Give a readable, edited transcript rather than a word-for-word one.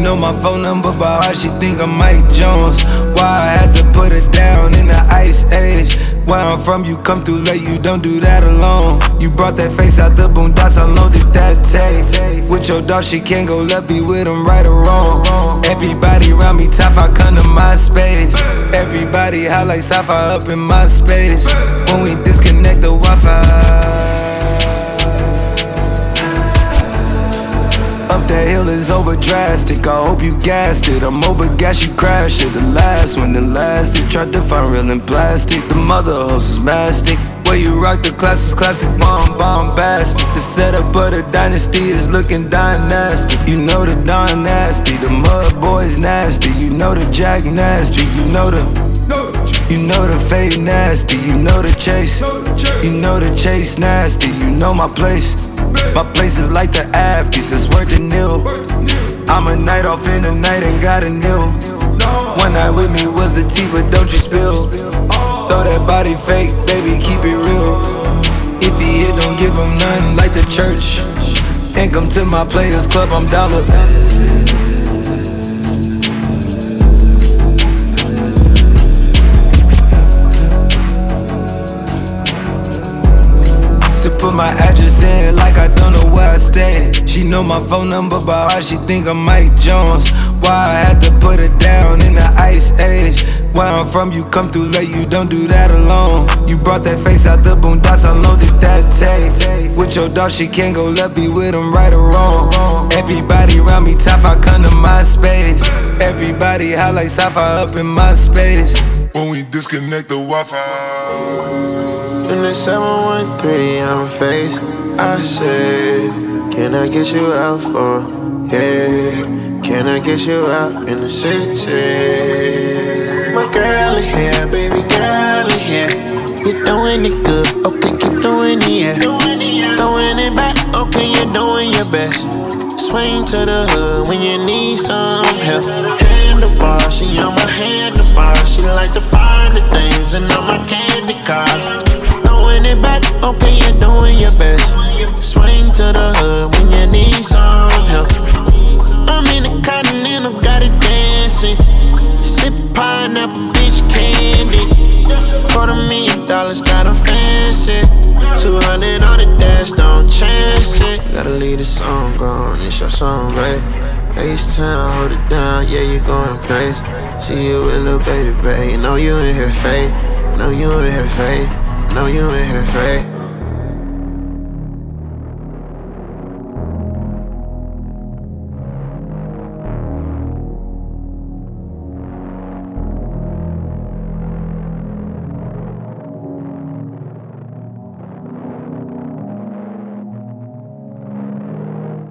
know my phone number by heart, she think I'm Mike Jones. Why I had to put her down in the ice age. Where I'm from, you come through late, you don't do that alone. You brought that face out the boondocks, how long did that take? With your dog, she can't go left, be with him right or wrong. Everybody around me top, I come to my space. Everybody highlight sci-fi up in my space. When we disconnect the Wi-Fi, up that hill is over drastic, I hope you gassed it. I'm over gas, you crashed it. The last one that lasted, tried to find real in plastic. The mother host is mastic. Where you rock the classic bombastic. The setup of the dynasty is looking dynastic. You know the Don nasty, the mud boys nasty. You know the Jack nasty, you know the fade nasty, you know the chase. You know the chase nasty, you know my place. My place is like the Afghans, it's worth the nil. I'm a night off in the night and got a nil. One night with me was the tea, but don't you spill. Throw that body fake, baby, keep it real. If he hit, don't give him nothing like the church. And come to my Players Club, I'm dollar. Put my address in like I don't know where I stay. She know my phone number by heart, she think I'm Mike Jones. Why I had to put her down in the ice age. Where I'm from, you come through late, you don't do that alone. You brought that face out the boondocks, how long did that take? With your dog, she can't go left, be with him right or wrong. Everybody around me top, I come to my space. Everybody highlight sci-fi up in my space. When we disconnect the Wi-Fi. In the 713, I'm faced. I said, can I get you out for? Yeah, can I get you out in the city? My girl in here, baby girl in here. You're doing it good, okay, keep doing it, yeah. Throwing it back, okay, you're doing your best. Swing to the hood when you need some help. Handlebar, she on my handlebar. She like to find the things and on my candy cars. Throwing it back, okay, you're doing your best. Swing to the hood when you need some help. I'm in the Continental, got it dancing. Sip pineapple, bitch candy. $250,000, got a fancy. 200 on the dash, don't chance it. Gotta leave the song on, it's your song, babe. H-Town, hold it down, yeah, you going crazy. See you with little baby, babe. You know you in here fake. Know you in here fake. Know you in here fake.